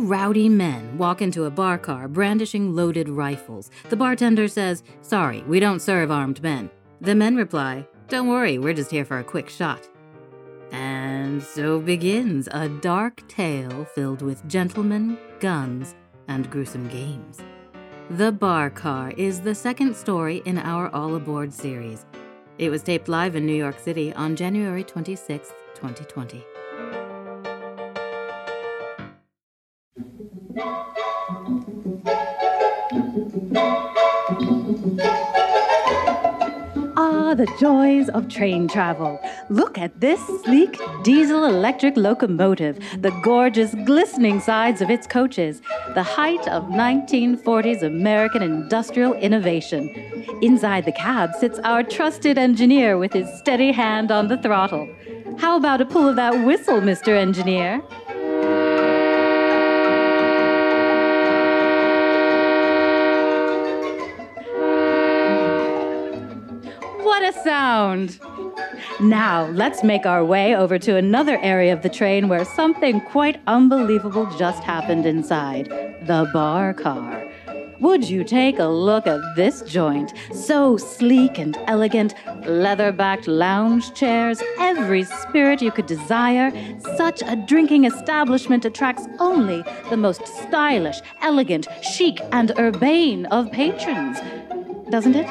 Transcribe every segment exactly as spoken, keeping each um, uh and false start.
rowdy men walk into a bar car brandishing loaded rifles. The bartender says, "Sorry, we don't serve armed men." The men reply, "Don't worry, we're just here for a quick shot." And so begins a dark tale filled with gentlemen, guns, and gruesome games. The Bar Car is the second story in our All Aboard series. It was taped live in New York City on January twenty-sixth, twenty twenty. Ah, the joys of train travel. Look at this sleek diesel-electric locomotive, the gorgeous, glistening sides of its coaches, the height of nineteen forties American industrial innovation. Inside the cab sits our trusted engineer with his steady hand on the throttle. How about a pull of that whistle, Mister Engineer? What a sound! Now, let's make our way over to another area of the train where something quite unbelievable just happened inside. The bar car. Would you take a look at this joint? So sleek and elegant, leather-backed lounge chairs, every spirit you could desire. Such a drinking establishment attracts only the most stylish, elegant, chic, and urbane of patrons. Doesn't it?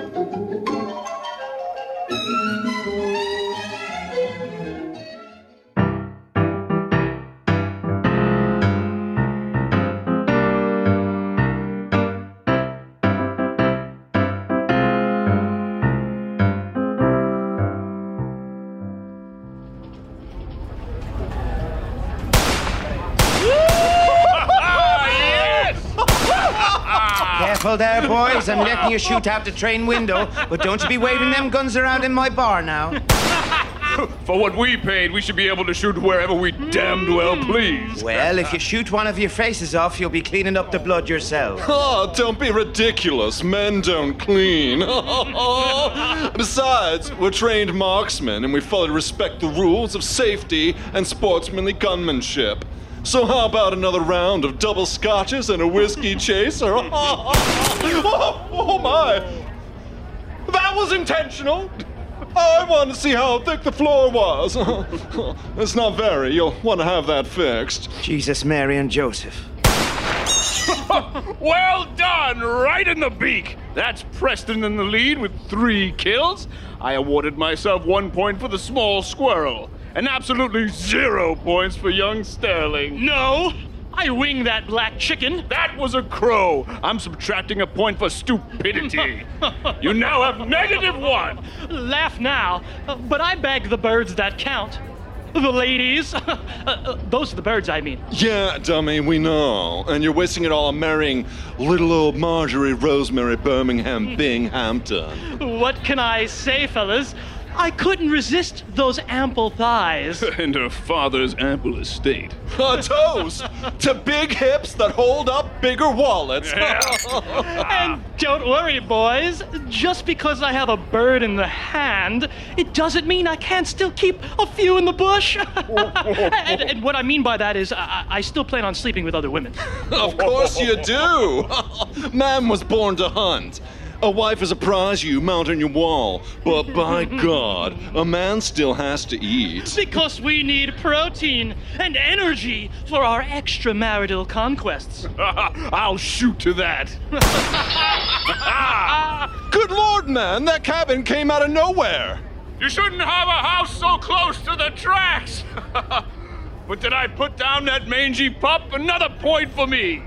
Careful there, boys. I'm letting you shoot out the train window, but don't you be waving them guns around in my bar now. For what we paid, we should be able to shoot wherever we damned well please. Well, if you shoot one of your faces off, you'll be cleaning up the blood yourself. Oh, don't be ridiculous. Men don't clean. Besides, we're trained marksmen, and we fully respect the rules of safety and sportsmanly gunmanship. So how about another round of double scotches and a whiskey chaser? Oh, oh, oh my! That was intentional! I wanted to see how thick the floor was. It's not very. You'll want to have that fixed. Jesus, Mary, and Joseph. Well done! Right in the beak! That's Preston in the lead with three kills. I awarded myself one point for the small squirrel. And absolutely zero points for young Sterling. No! I winged that black chicken. That was a crow. I'm subtracting a point for stupidity. You now have negative one. Laugh now, but I bag the birds that count. The ladies. Those are the birds, I mean. Yeah, dummy, we know. And you're wasting it all on marrying little old Marjorie Rosemary Birmingham Binghampton. What can I say, fellas? I couldn't resist those ample thighs. And her father's ample estate. A toast to big hips that hold up bigger wallets. And don't worry, boys. Just because I have a bird in the hand, it doesn't mean I can't still keep a few in the bush. and, and what I mean by that is I, I still plan on sleeping with other women. Of course you do. Man was born to hunt. A wife is a prize you mount on your wall, but by God, a man still has to eat. Because we need protein and energy for our extramarital conquests. I'll shoot to that. Good Lord, man, that cabin came out of nowhere. You shouldn't have a house so close to the tracks. But did I put down that mangy pup? Another point for me.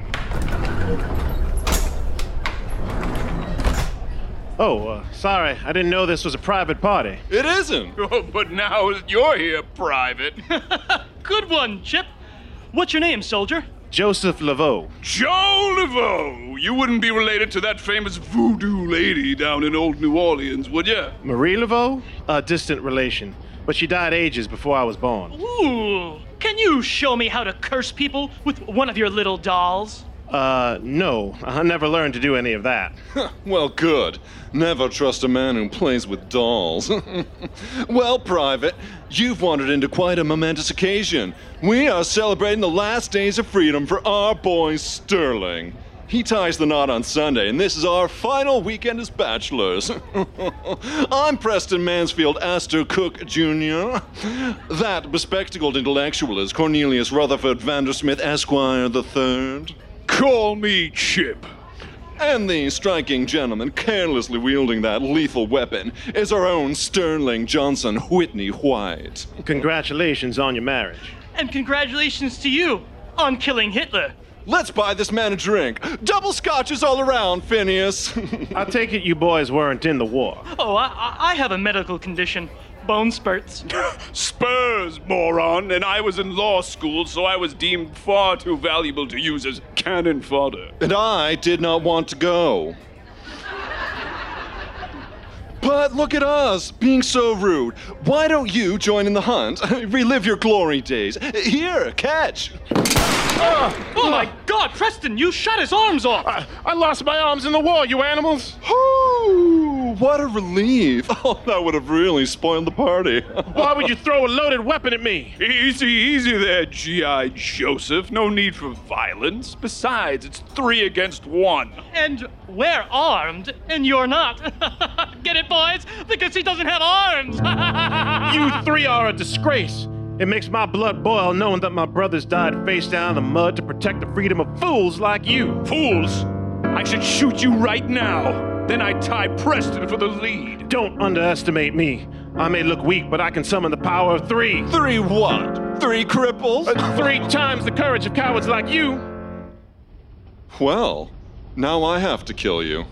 Oh, uh, sorry. I didn't know this was a private party. It isn't. Oh, but now you're here, Private. Good one, Chip. What's your name, soldier? Joseph Laveau. Joe Laveau! You wouldn't be related to that famous voodoo lady down in old New Orleans, would you? Marie Laveau? A distant relation. But she died ages before I was born. Ooh. Can you show me how to curse people with one of your little dolls? Uh, no. I never learned to do any of that. Well, good. Never trust a man who plays with dolls. Well, Private, you've wandered into quite a momentous occasion. We are celebrating the last days of freedom for our boy Sterling. He ties the knot on Sunday, and this is our final weekend as bachelors. I'm Preston Mansfield Astor Cook Junior That bespectacled intellectual is Cornelius Rutherford Vandersmith Esquire the Third. Call me Chip. And the striking gentleman carelessly wielding that lethal weapon is our own Sterling Johnson Whitney White. Congratulations on your marriage. And congratulations to you on killing Hitler. Let's buy this man a drink. Double scotches all around, Phineas. I take it you boys weren't in the war. Oh, I, I- I have a medical condition. Bone spurts. Spurs, moron. And I was in law school, so I was deemed far too valuable to use as cannon fodder. And I did not want to go. But look at us, being so rude. Why don't you join in the hunt? Relive your glory days. Here, catch. Oh my God, Preston, you shot his arms off. I, I lost my arms in the war, you animals. Ooh, what a relief. Oh, that would have really spoiled the party. Why would you throw a loaded weapon at me? Easy, easy there, G I Joseph. No need for violence. Besides, it's three against one. And we're armed, and you're not. Get it, boys? Because he doesn't have arms. You three are a disgrace. It makes my blood boil knowing that my brothers died face down in the mud to protect the freedom of fools like you. Fools! I should shoot you right now. Then I'd tie Preston for the lead. Don't underestimate me. I may look weak, but I can summon the power of three. Three what? Three cripples? Uh, three times the courage of cowards like you. Well, now I have to kill you.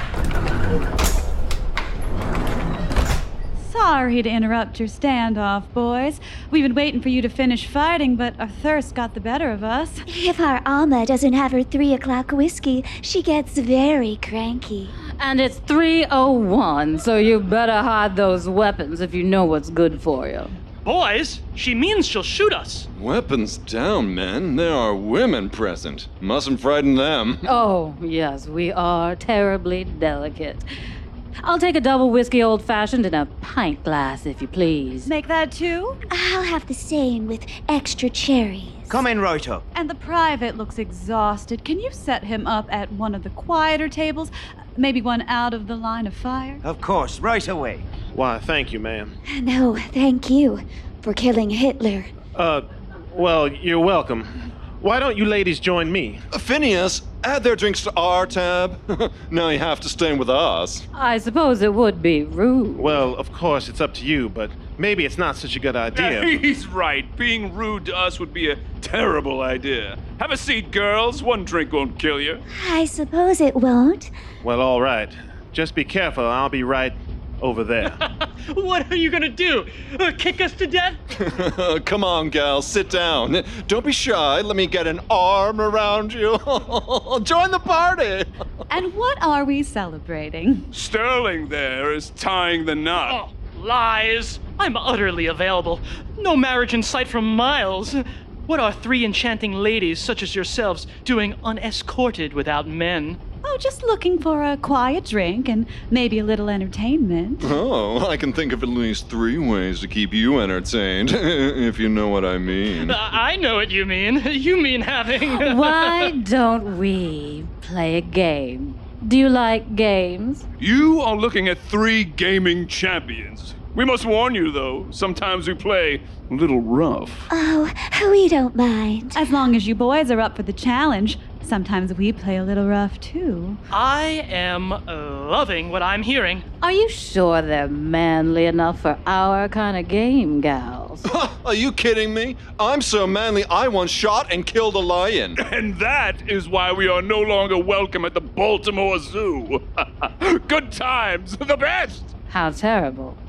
Sorry to interrupt your standoff, boys. We've been waiting for you to finish fighting, but our thirst got the better of us. If our Alma doesn't have her three o'clock whiskey, she gets very cranky. And it's three oh one, so you better hide those weapons if you know what's good for you. Boys, she means she'll shoot us. Weapons down, men. There are women present. Mustn't frighten them. Oh, yes, we are terribly delicate. I'll take a double whiskey old-fashioned and a pint glass, if you please. Make that two? I'll have the same with extra cherries. Come in right up. And the private looks exhausted. Can you set him up at one of the quieter tables? Maybe one out of the line of fire? Of course, right away. Why, thank you, ma'am. No, thank you for killing Hitler. Uh, well, you're welcome. Why don't you ladies join me? Phineas, add their drinks to our tab. Now you have to stay with us. I suppose it would be rude. Well, of course, it's up to you, but maybe it's not such a good idea. He's right. Being rude to us would be a terrible idea. Have a seat, girls. One drink won't kill you. I suppose it won't. Well, all right. Just be careful, I'll be right over there. What are you gonna do? Uh, kick us to death? Come on, gal, sit down. Don't be shy. Let me get an arm around you. Join the party. And what are we celebrating? Sterling there is tying the knot. Oh, lies. I'm utterly available. No marriage in sight for miles. What are three enchanting ladies such as yourselves doing unescorted without men? Oh, just looking for a quiet drink and maybe a little entertainment. Oh, I can think of at least three ways to keep you entertained, if you know what I mean. Uh, I know what you mean. You mean having... Why don't we play a game? Do you like games? You are looking at three gaming champions. We must warn you, though, sometimes we play a little rough. Oh, we don't mind. As long as you boys are up for the challenge, sometimes we play a little rough too. I am loving what I'm hearing. Are you sure they're manly enough for our kind of game, gals? Are you kidding me? I'm so manly I once shot and killed a lion. And that is why we are no longer welcome at the Baltimore Zoo. Good times, the best. How terrible.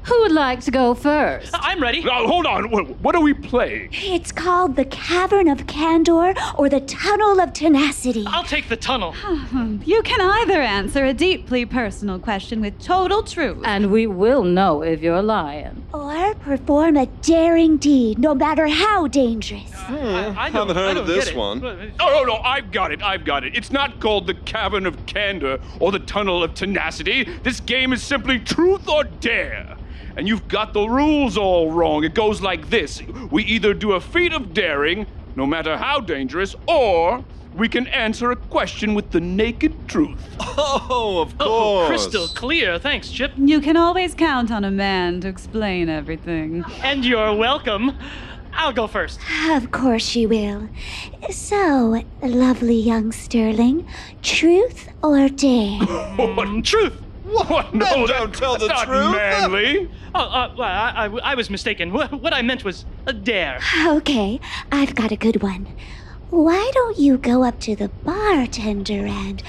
Who would like to go first? I'm ready. Now, hold on. What, what are we playing? It's called the Cavern of Candor or the Tunnel of Tenacity. I'll take the tunnel. You can either answer a deeply personal question with total truth. And we will know if you're lying. Or perform a daring deed, no matter how dangerous. I, I don't, Haven't heard I of don't this get it. one. Oh, no, no, I've got it, I've got it. It's not called the Cavern of Candor or the Tunnel of Tenacity. This game is simply Truth or Dare. And you've got the rules all wrong. It goes like this. We either do a feat of daring, no matter how dangerous, or we can answer a question with the naked truth. Oh, of course. Oh, crystal clear. Thanks, Chip. You can always count on a man to explain everything. And you're welcome. I'll go first. Of course you will. So, lovely young Sterling, truth or dare? Mm, truth. What? Men No, don't that, tell that's the not truth. manly. Oh, uh, well, I, I, I was mistaken. What, what I meant was a dare. Okay, I've got a good one. Why don't you go up to the bartender and...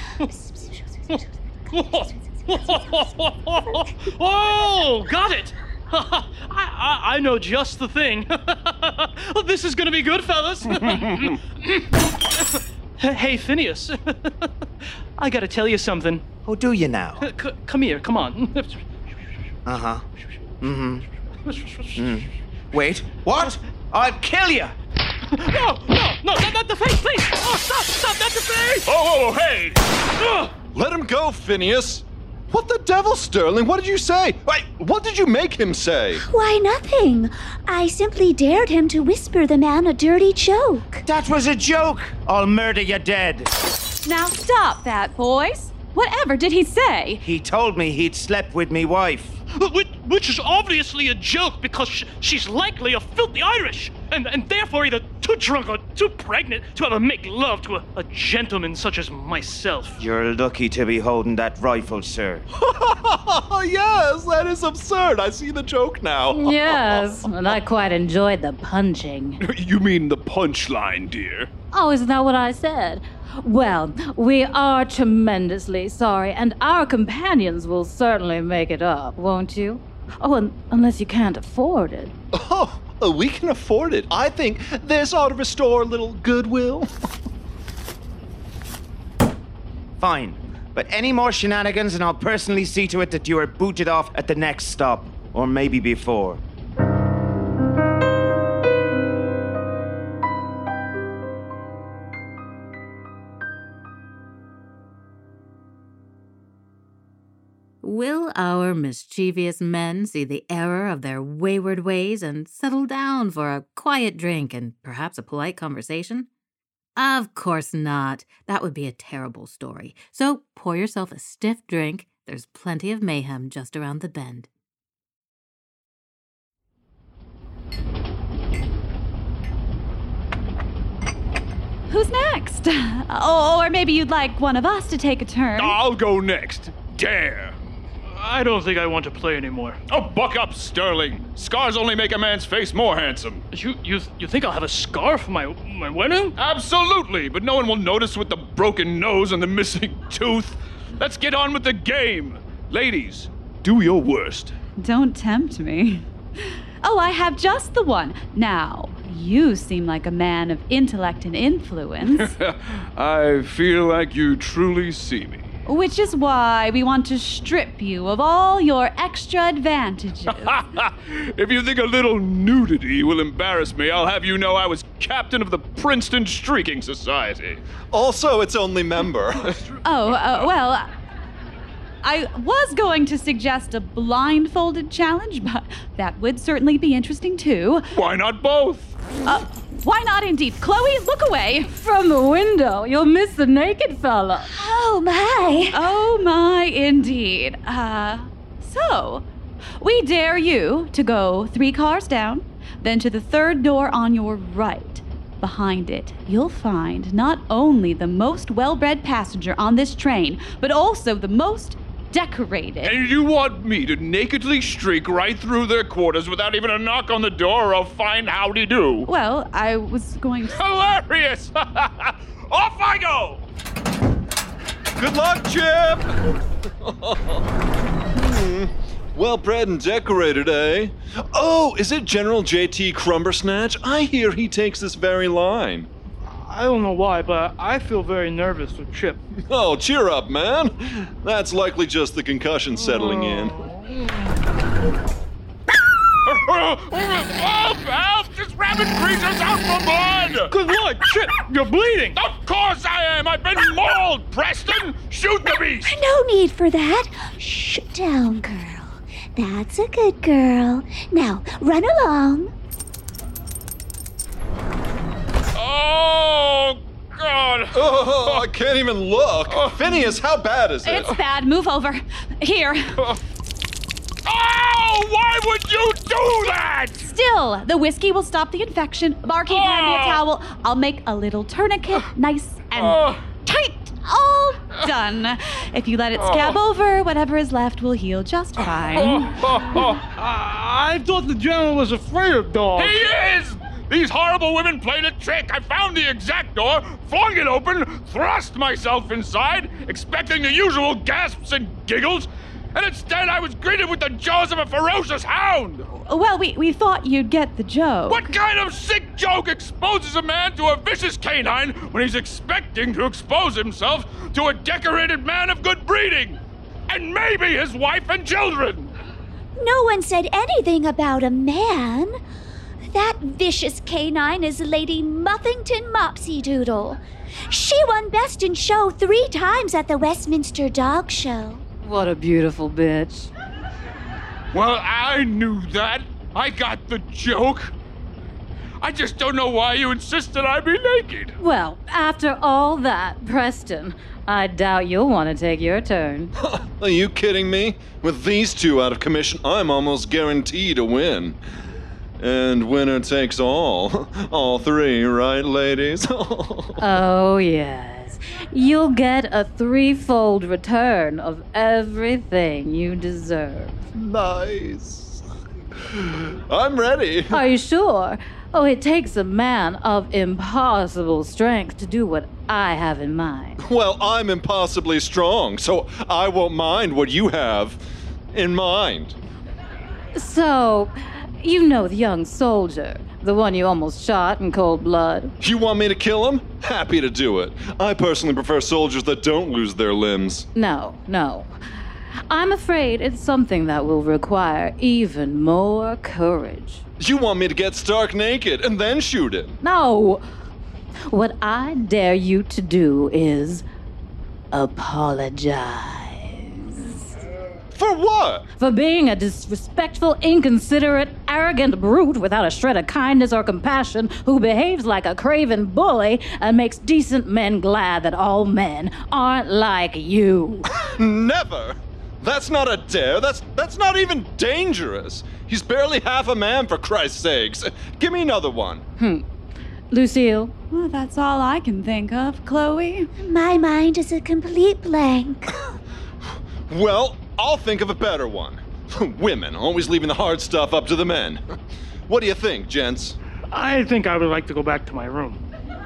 Oh, got it. I, I, I know just the thing. This is gonna be good, fellas. Hey, Phineas. I gotta tell you something. Oh, do you now? C- come here, come on. Uh-huh. Mm-hmm. Mm. Wait, what? I'll kill you! No, no, no, not, not the face, please. Oh, stop, stop, not the face. Oh, oh, hey! Ugh. Let him go, Phineas. What the devil, Sterling? What did you say? Wait, what did you make him say? Why, nothing. I simply dared him to whisper the man a dirty joke. That was a joke! I'll murder you dead. Now stop that, boys. Whatever did he say? He told me he'd slept with me wife. Which, which is obviously a joke because sh- she's likely a filthy Irish, and, and therefore either too drunk or too pregnant to ever make love to a, a gentleman such as myself. You're lucky to be holding that rifle, sir. Yes, that is absurd. I see the joke now. Yes, and I quite enjoyed the punching. You mean the punchline, dear? Oh, isn't that what I said? Well, we are tremendously sorry, and our companions will certainly make it up, won't you? Oh, un- unless you can't afford it. Oh, we can afford it. I think this ought to restore a little goodwill. Fine. But any more shenanigans and I'll personally see to it that you are booted off at the next stop. Or maybe before. Will our mischievous men see the error of their wayward ways and settle down for a quiet drink and perhaps a polite conversation? Of course not. That would be a terrible story. So pour yourself a stiff drink. There's plenty of mayhem just around the bend. Who's next? Oh, or maybe you'd like one of us to take a turn. I'll go next. Dare. I don't think I want to play anymore. Oh, buck up, Sterling. Scars only make a man's face more handsome. You you you think I'll have a scar for my my wedding? Absolutely, but no one will notice with the broken nose and the missing tooth. Let's get on with the game. Ladies, do your worst. Don't tempt me. Oh, I have just the one. Now, you seem like a man of intellect and influence, I feel like you truly see me. which is why we want to strip you of all your extra advantages. If you think a little nudity will embarrass me, I'll have you know I was captain of the Princeton Streaking Society. Also, its only member. Oh, uh, well, I was going to suggest a blindfolded challenge, but that would certainly be interesting too. Why not both? Uh, why not indeed? Chloe, look away. From the window, you'll miss the naked fella. Oh, my. Oh my, indeed. Uh, so, we dare you to go three cars down, then to the third door on your right. Behind it, you'll find not only the most well-bred passenger on this train, but also the most decorated. And you want me to nakedly streak right through their quarters without even a knock on the door or a fine howdy do? Well, I was going to... Hilarious! Off I go! Good luck, Chip! Hmm. Well bred and decorated, eh? Oh, is it General J T Crumbersnatch? I hear he takes this very line. I don't know why, but I feel very nervous for Chip. Oh, cheer up, man. That's likely just the concussion settling in. Help! Help! This rabbit creature's out for blood! Good Lord, Chip, you're bleeding! Of course I am! I've been mauled, Preston! Shoot the beast! No need for that. Shh down, girl. That's a good girl. Now, run along. Oh, God! Oh, I can't even look. Oh. Phineas, how bad is it? It's bad. Move over. Here. Oh, why would you do that? Still, the whiskey will stop the infection. Barkeep, hand me a Oh. towel. I'll make a little tourniquet, nice and Oh. tight. All done. If you let it scab over, whatever is left will heal just fine. I, I thought the general was afraid of dogs. He is! These horrible women played a trick. I found the exact door, flung it open, thrust myself inside, expecting the usual gasps and giggles, and instead I was greeted with the jaws of a ferocious hound. Well, we, we thought you'd get the joke. What kind of sick joke exposes a man to a vicious canine when he's expecting to expose himself to a decorated man of good breeding? And maybe his wife and children. No one said anything about a man. That vicious canine is Lady Muffington Mopsy Doodle. She won Best in Show three times at the Westminster Dog Show. What a beautiful bitch. Well, I knew that. I got the joke. I just don't know why you insisted I be naked. Well, after all that, Preston, I doubt you'll want to take your turn. Are you kidding me? With these two out of commission, I'm almost guaranteed to win. And winner takes all. All three, right, ladies? Oh, yes. You'll get a threefold return of everything you deserve. Nice. I'm ready. Are you sure? Oh, it takes a man of impossible strength to do what I have in mind. Well, I'm impossibly strong, so I won't mind what you have in mind. So, you know the young soldier, the one you almost shot in cold blood. You want me to kill him? Happy to do it. I personally prefer soldiers that don't lose their limbs. No, no. I'm afraid it's something that will require even more courage. You want me to get stark naked and then shoot him? No! What I dare you to do is apologize. For what? For being a disrespectful, inconsiderate, arrogant brute without a shred of kindness or compassion who behaves like a craven bully and makes decent men glad that all men aren't like you. Never! That's not a dare. That's that's not even dangerous. He's barely half a man, for Christ's sakes. Give me another one. Hmm. Lucille? Well, that's all I can think of, Chloe. My mind is a complete blank. Well, I'll think of a better one. Women, always leaving the hard stuff up to the men. What do you think, gents? I think I would like to go back to my room.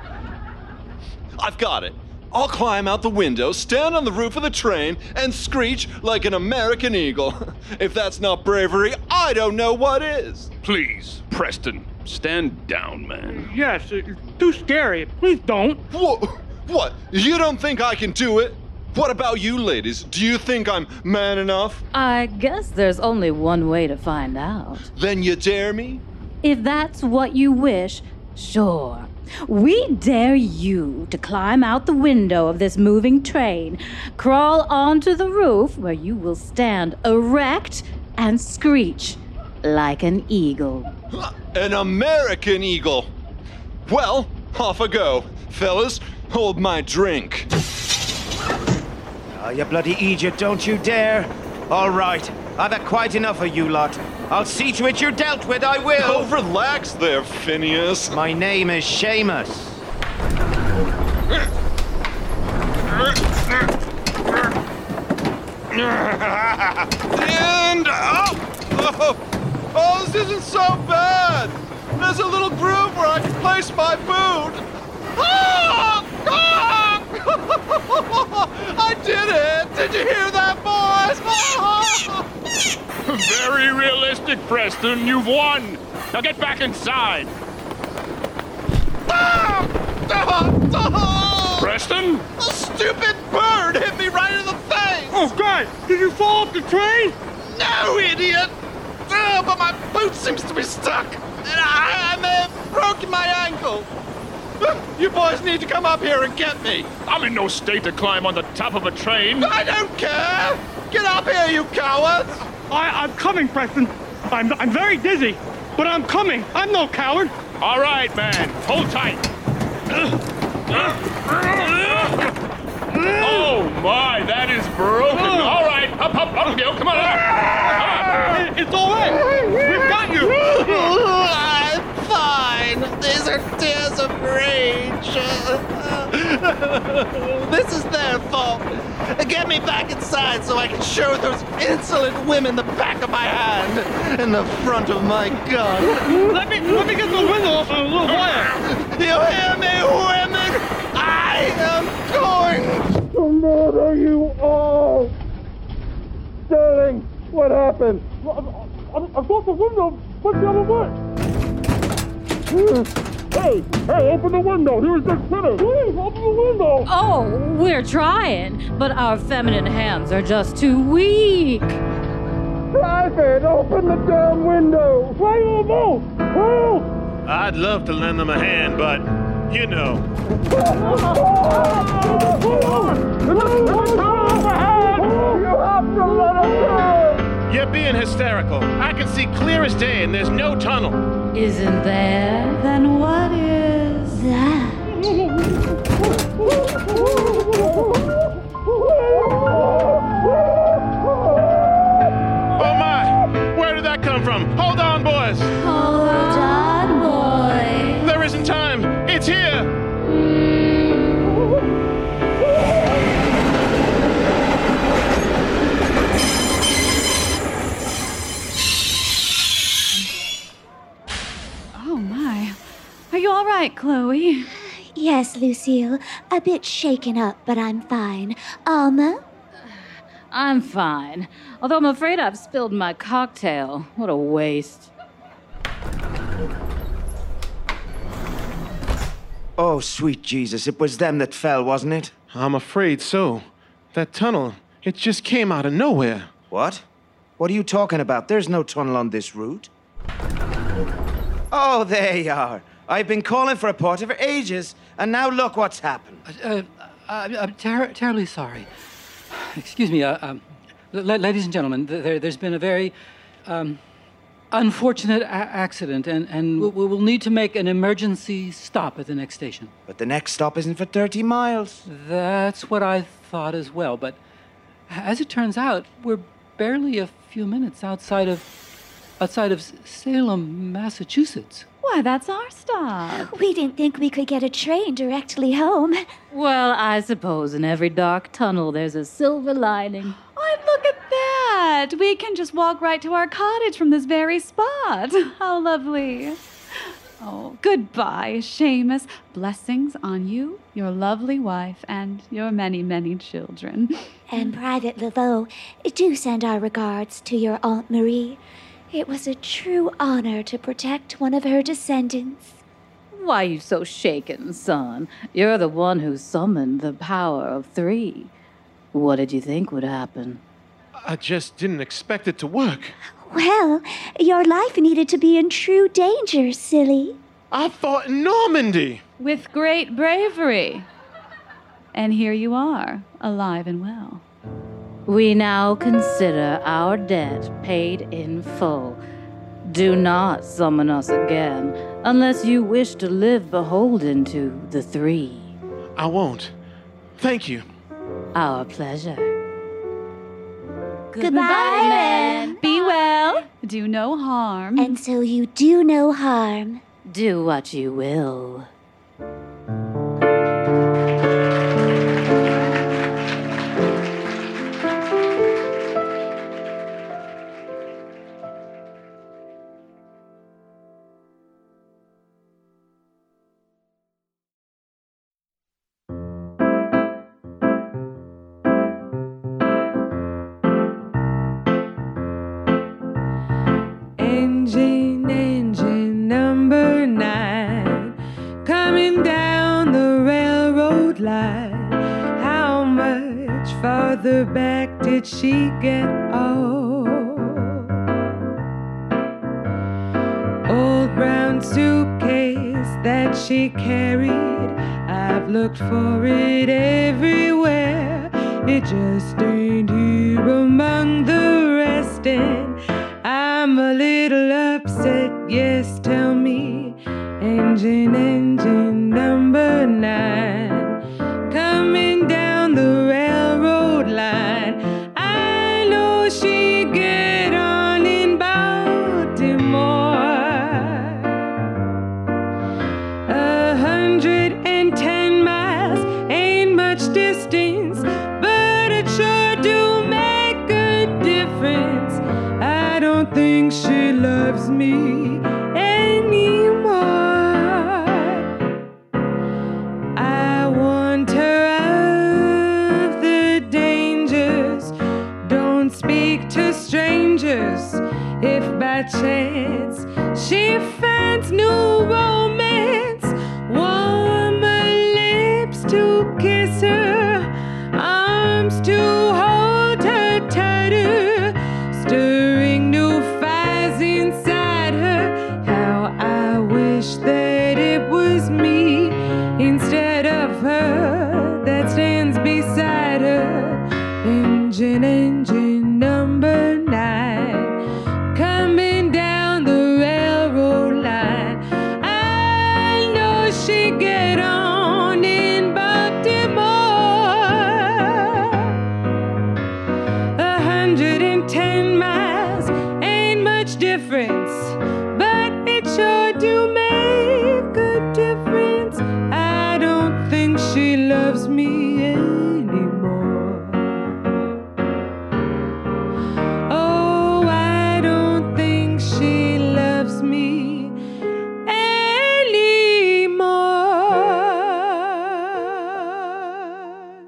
I've got it. I'll climb out the window, stand on the roof of the train, and screech like an American eagle. If that's not bravery, I don't know what is. Please, Preston, stand down, man. Yes, it's too scary. Please don't. What? What? You don't think I can do it? What about you, ladies? Do you think I'm man enough? I guess there's only one way to find out. Then you dare me? If that's what you wish, sure. We dare you to climb out the window of this moving train, crawl onto the roof where you will stand erect and screech like an eagle. An American eagle. Well, off I go. Fellas, hold my drink. Oh, you bloody idiot, don't you dare. All right, I've had quite enough of you lot. I'll see to it you're dealt with, I will. Oh, relax there, Phineas. My name is Seamus. And oh, oh, oh, this isn't so bad. There's a little groove where I can place my boot. Ah! Ah! I did it! Did you hear that, boys? Very realistic, Preston. You've won. Now get back inside. Preston? A stupid bird hit me right in the face! Oh, God! Did you fall off the train? No, idiot! Oh, but my boot seems to be stuck, and I, I may have broken my ankle. You boys need to come up here and get me. I'm in no state to climb on the top of a train. I don't care! Get up here, you cowards! I, I'm coming, Preston. I'm, I'm very dizzy, but I'm coming. I'm no coward. All right, man. Hold tight. Oh, my. That is broken. All right. Up, up, up, Gil. Come on. Up. It's all right. We've got you. I'm fine. These are tears of rage. This is their fault. Get me back inside so I can show those insolent women the back of my hand and the front of my gun. Let me let me get the window off a little wire. You hear me, women? I am going to murder you all. Sterling, what happened? I, I, I thought the window went the other way. Hey, hey, open the window. Here's the critter. Please, open the window. Oh, we're trying, but our feminine hands are just too weak. Private, open the damn window. Why you both? Help! I'd love to lend them a hand, but, you know. You have to let us go. You're being hysterical. I can see clear as day, and there's no tunnel. Isn't there? Then what is That. Oh my! Where did that come from? Hold on, boys! Hold on, boy. There isn't time! It's here! Oh my. Are you all right, Chloe? Yes, Lucille. A bit shaken up, but I'm fine. Alma? I'm fine. Although I'm afraid I've spilled my cocktail. What a waste. Oh, sweet Jesus, it was them that fell, wasn't it? I'm afraid so. That tunnel, it just came out of nowhere. What? What are you talking about? There's no tunnel on this route. Oh, there you are. I've been calling for a porter for ages, and now look what's happened. Uh, uh, I'm ter- terribly sorry. Excuse me, uh, um, l- ladies and gentlemen, th- there, there's been a very um, unfortunate a- accident, and, and we will need to make an emergency stop at the next station. But the next stop isn't for thirty miles. That's what I thought as well, but as it turns out, we're barely a few minutes outside of outside of Salem, Massachusetts. Why, that's our stop. We didn't think we could get a train directly home. Well, I suppose in every dark tunnel there's a silver lining. Oh, look at that. We can just walk right to our cottage from this very spot. How lovely. Oh, goodbye, Seamus. Blessings on you, your lovely wife, and your many, many children. And Private Laveau, do send our regards to your Aunt Marie. It was a true honor to protect one of her descendants. Why you so shaken, son? You're the one who summoned the power of three. What did you think would happen? I just didn't expect it to work. Well, your life needed to be in true danger, silly. I fought in Normandy. With great bravery. And here you are, alive and well. We now consider our debt paid in full. Do not summon us again unless you wish to live beholden to the three. I won't. Thank you. Our pleasure. Goodbye, men. Be well. Do no harm. And so you do no harm. Do what you will. her back did she get old? Old brown suitcase that she carried, I've looked for it everywhere. It just ain't here among the rest, and I'm a little upset. Yes, tell me, engine, engine number nine, coming down the railroad line. I know she get on in Baltimore. A hundred and ten miles ain't much distance, but it sure do make a difference. I don't think she loves me anymore. I warned her of the dangers. Don't speak to strangers. If by chance she finds new romance, warmer lips to kiss her, arms to hold her tighter, stirring new fires inside her. How I wish that it was me instead of her that stands beside her. Engine, engine number nine, coming down the railroad line. I know she get on in Baltimore. A hundred and ten miles ain't much difference, but it sure do make a difference. I don't think she loves me anymore. Oh, I don't think she loves me anymore.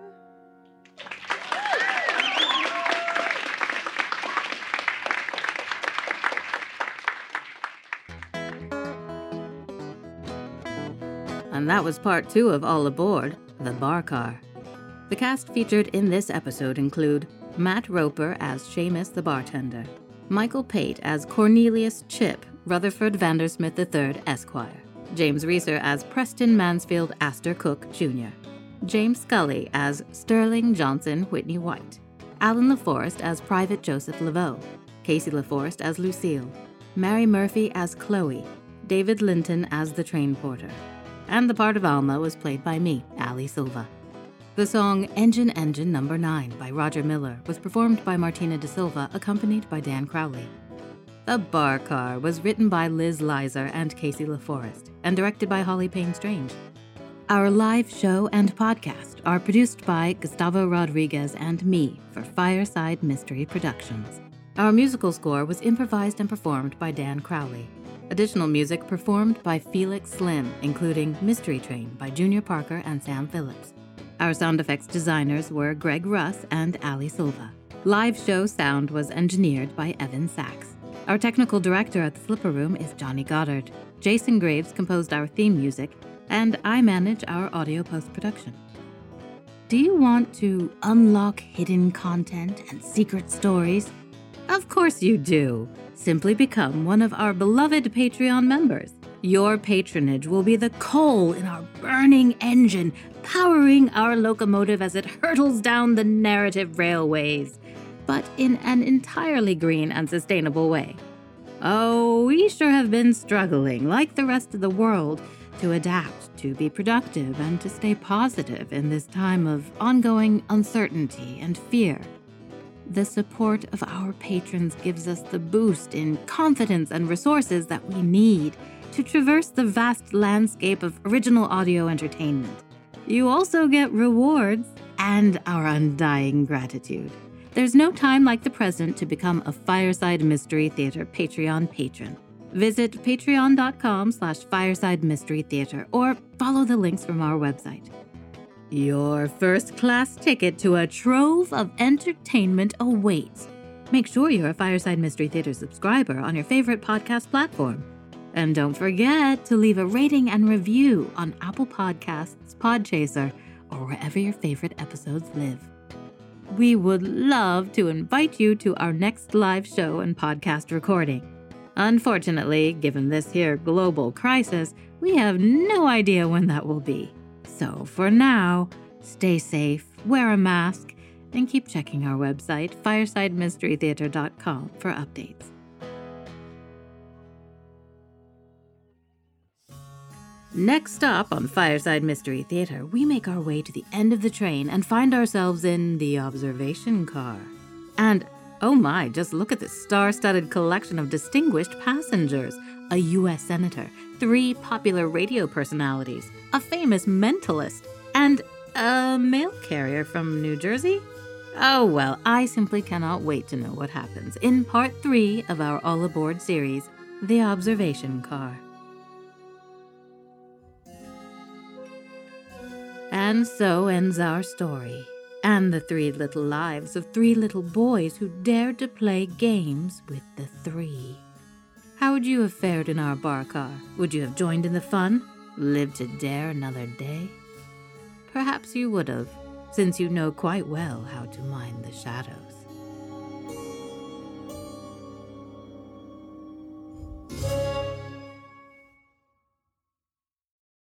And that was part two of All Aboard, The Bar Car. The cast featured in this episode include Matt Roper as Seamus the bartender, Michael Pate as Cornelius Chip Rutherford Vandersmith the third, Esquire, James Reeser as Preston Mansfield Astor Cook Junior, James Scully as Sterling Johnson Whitney White, Alan LaForest as Private Joseph Laveau, Casey LaForest as Lucille, Mary Murphy as Chloe, David Linton as the train porter, and the part of Alma was played by me, Ali Silva. The song Engine Engine Number nine by Roger Miller was performed by Martina De Silva, accompanied by Dan Crowley. The Bar Car was written by Liz Lizer and Casey LaForest and directed by Holly Payne Strange. Our live show and podcast are produced by Gustavo Rodriguez and me for Fireside Mystery Productions. Our musical score was improvised and performed by Dan Crowley. Additional music performed by Felix Slim, including Mystery Train by Junior Parker and Sam Phillips. Our sound effects designers were Greg Russ and Ali Silva. Live show sound was engineered by Evan Sachs. Our technical director at the Flipper Room is Johnny Goddard. Jason Graves composed our theme music, and I manage our audio post-production. Do you want to unlock hidden content and secret stories? Of course you do. Simply become one of our beloved Patreon members. Your patronage will be the coal in our burning engine, powering our locomotive as it hurtles down the narrative railways, but in an entirely green and sustainable way. Oh, we sure have been struggling, like the rest of the world, to adapt, to be productive, and to stay positive in this time of ongoing uncertainty and fear. The support of our patrons gives us the boost in confidence and resources that we need to traverse the vast landscape of original audio entertainment. You also get rewards and our undying gratitude. There's no time like the present to become a Fireside Mystery Theater Patreon patron. Visit patreon.com slash Fireside Mystery Theater or follow the links from our website. Your first-class ticket to a trove of entertainment awaits. Make sure you're a Fireside Mystery Theater subscriber on your favorite podcast platform. And don't forget to leave a rating and review on Apple Podcasts, Podchaser, or wherever your favorite episodes live. we would love to invite you to our next live show and podcast recording. Unfortunately, given this here global crisis, we have no idea when that will be. So for now, stay safe, wear a mask, and keep checking our website, fireside mystery theater dot com, for updates. Next up on Fireside Mystery Theater, we make our way to the end of the train and find ourselves in the observation car. And, oh my, just look at this star-studded collection of distinguished passengers. A U S senator, three popular radio personalities, a famous mentalist, and a mail carrier from New Jersey? Oh well, I simply cannot wait to know what happens in part three of our All Aboard series, The Observation Car. And so ends our story, and the three little lives of three little boys who dared to play games with the three. How would you have fared in our bar car? Would you have joined in the fun? Lived to dare another day? Perhaps you would have, since you know quite well how to mind the shadows.